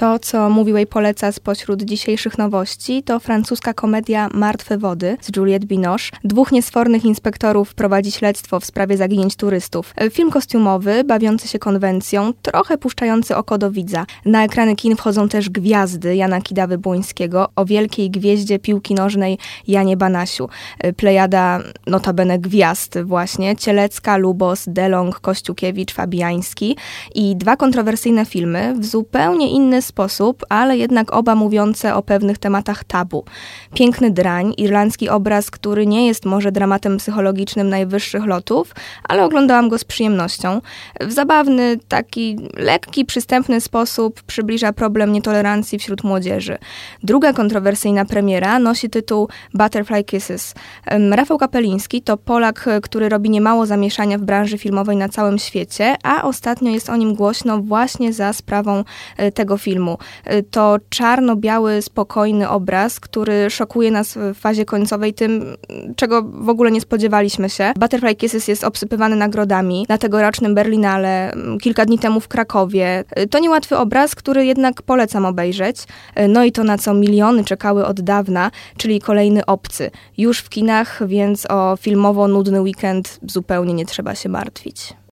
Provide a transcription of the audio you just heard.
To, co Movie poleca spośród dzisiejszych nowości, to francuska komedia Martwe wody z Juliette Binoche. 2 niesfornych inspektorów prowadzi śledztwo w sprawie zaginięć turystów. Film kostiumowy, bawiący się konwencją, trochę puszczający oko do widza. Na ekrany kin wchodzą też gwiazdy Jana Kidawy-Błońskiego o wielkiej gwieździe piłki nożnej Janie Banasiu. Plejada notabene gwiazd właśnie, Cielecka, Lubos, Delong, Kościukiewicz, Fabiański i 2 kontrowersyjne filmy w zupełnie inny sposób, ale jednak oba mówiące o pewnych tematach tabu. Piękny drań, irlandzki obraz, który nie jest może dramatem psychologicznym najwyższych lotów, ale oglądałam go z przyjemnością. W zabawny, taki lekki, przystępny sposób przybliża problem nietolerancji wśród młodzieży. Druga kontrowersyjna premiera nosi tytuł Butterfly Kisses. Rafał Kapeliński to Polak, który robi niemało zamieszania w branży filmowej na całym świecie, a ostatnio jest o nim głośno właśnie za sprawą tego filmu. To czarno-biały, spokojny obraz, który szokuje nas w fazie końcowej tym, czego w ogóle nie spodziewaliśmy się. Butterfly Kisses jest obsypywany nagrodami na tegorocznym Berlinale, kilka dni temu w Krakowie. To niełatwy obraz, który jednak polecam obejrzeć. No i to, na co miliony czekały od dawna, czyli kolejny Obcy. Już w kinach, więc o filmowo nudny weekend zupełnie nie trzeba się martwić.